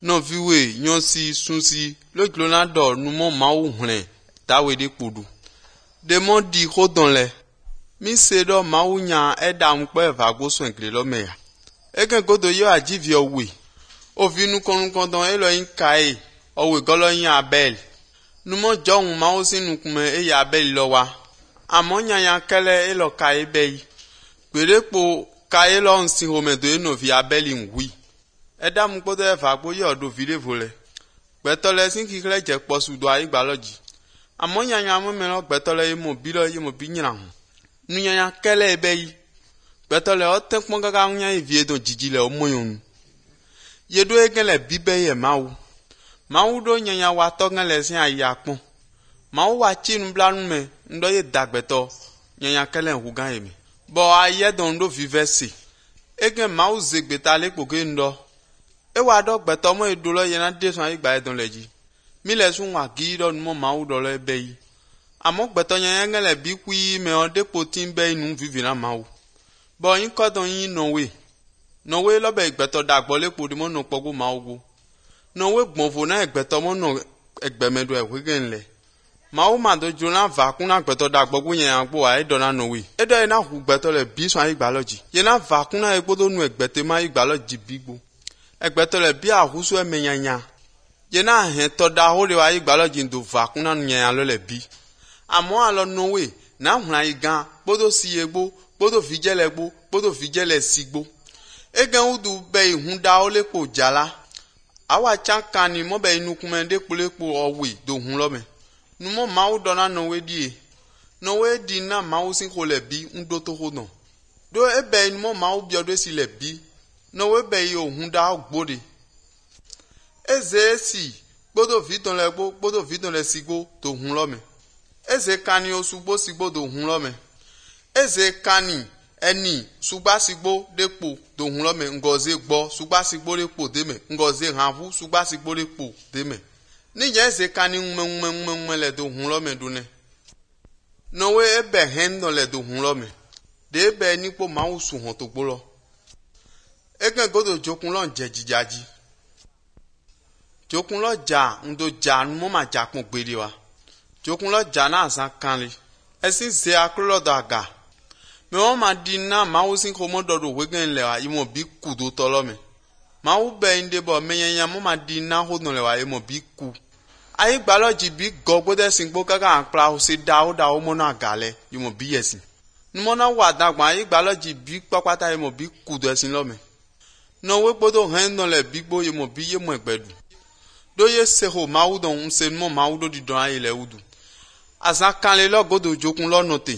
No viwe nyonsi sunsi le glonado numo mawu hlen dawe de podu. Demo di hodonle. Mi se do mawu nya edam pe vago so enkle lo meya. Egen godo yo ajivi owe. Ovinu konukondon elo yin kai owe golo yin abel. Numo johun mawu sinu kume e ya abel lo wa. Amo nya ya kele elo kai bei. Gberepo kai lo nsi homedo eno vi abel nwi. Edam kpodo eva gbo yo do vide vole. Gbetole sin kikle je posu do ayi gbaloji. Amo nya nya mo me lo gbetole yemo bi nyina ho. Nu nya ya kele bei. Gbetole o te pon gaga nya evie do jijile o moyonu. Yedo egele bibe ye mawu. Mawu do nya ya wa to ngele sin ayi apon. Mawu wa chinu blanu me ndo ye dagbeto nya ya kele hugan yemi. Bo aye don do vivesi. Egen mawu zegbeta le poke ndo. Ewa do gbeto mo edolo yena desun ayi gba edon leji. Mi le sun wa gido mo mawu do le beyi. Amo gbeto nya ngele bi kwi me o depo tin be nu vivi na mawu. Bo yin kodon yin nowe. Nowe lo be gbeto dagbo le po di mo no pogo mawu go. Nowe gbonfo na gbeto mo no egbemedo ewegen le. Mawu ma do jona va kuna gbeto dagbo go yen agbo a edo na nowe. Edo ina hu gbeto le bi sun ayi gbaloji. Yena va kuna egbodo nu egbete ma ayi gbaloji bigbo. Egbetole bi ahusu emenyanya. Yena hen to da hole wa igbaloji ndo va kuna nyanya lo le bi. Amo alo nowe na huna igan bodo si egbo, bodo fijele egbo, bodo fijele sigbo. Egen udu be ihun da ole po jala. Awa chankani mo be inu kumende kulepo owe do hun lo me. Numo mawu dona nowe die. Nowe di na mawu sin ko le bi ndo to hodon. Do ebe inu mawu bi odo si le bi. No we be yo hunda gbode. Eze si gbodo vidon legbo gbodo vidon le sigbo to hun lo me. Eze kani osugbo sigbo do hun lo me. Eze kani eni sugba sigbo depo do hun lo me ngoze gbo sugba sigbo depo de me ngoze hanvu sugba sigbo depo de me. Ni je eze kani nme le do hun lo me dune. No we ebe hen no le do hun lo me. De be ni po mawu su hon to gbo lo. Egen godo jokun lo je jijaji. Jokun lo ja ndo ja mo ma ja pon gbere wa. Jokun lo ja na asan kanle. Esin se aklo daga. Me won ma di na mawu sin ko mo dodo wegen le wa imo bi ku do to lo me. Mawu be inde bo menyanya mo ma di na ho no le wa imo bi ku. Ayi gbaloji bi gogbo sin gbo kaka anpla o se da o mo na gale imo bi yesin. Numo na wa dagba ayi gbaloji bi papata imo bi ku do esin lo me. No we bodo hen no le bigbo ye mo bi ye mo egbedu. Do ye seho mawu don unse mo mawu do di don aye le udu. Asa kanle lo godo jokun lo note.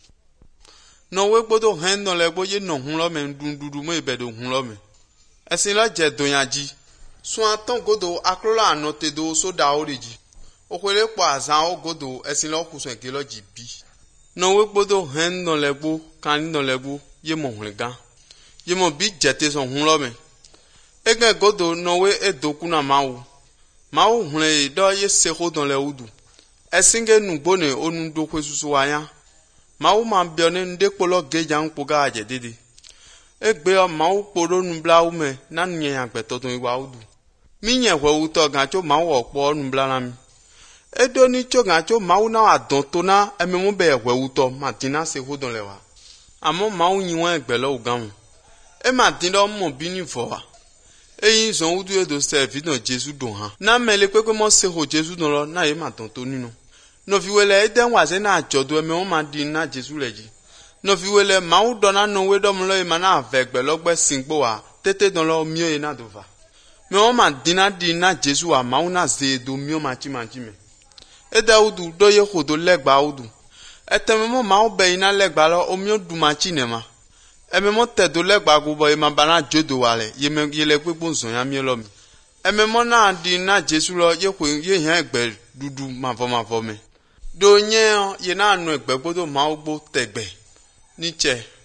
No we bodo hen no le bo ye no hun lo me ndundudu mo ebedo hun lo me. Esin lo je donyaji. So aton godo akrola anote do so da oriji. Okwele po azan o godo esin lo kusun eke lo ji bi. No we bodo hen no le bo kan no le bo ye mo hun gan. Ye mo bi jete son hun lo me. Egen godo nowe edoku na mawu. Mawu hunle do ye seho don le udu. Esinge nugbone onu do kwesusu wanya. Mawu ma bione ndepo lo geja npo ga aje dede. Egbe o mawu poro nubla ume na nye ya gbeto ton iwa udu. Mi nye we uto gancho mawu okpo nubla na mi. Edo ni cho gancho mawu na adon to na ememu be we uto matina seho don le wa. Amo mawu nyiwa egbe lo ugamu. E ma dindo mo bini fowa. Eyin zon udu edo servi no Jesu don han. Na mele kwekwe mo se ho Jesu don lo na e ma ton to ninu. No fi wele eden wa se na ajodo eme o ma di na Jesu leji. No fi wele mawu don na no we do mo lo e ma na avegbe logbe singbo wa tete don lo mi o e na dova. Me o ma di na Jesu wa mawu na ze do mi o ma chi me. Eda udu do ye hodo legba udu. Eteme mo mawu be ina legba lo o mi o du ma chi ne ma. Eme mo tedo legba gubo e ma bana jodo wale ye le gbegbo nson ya mi lo mi. Eme mo na di na Jesu lo ye yan egbe dudu ma vo me. Do nye ye na anu egbe gbodo ma ogbo tegbe. Niche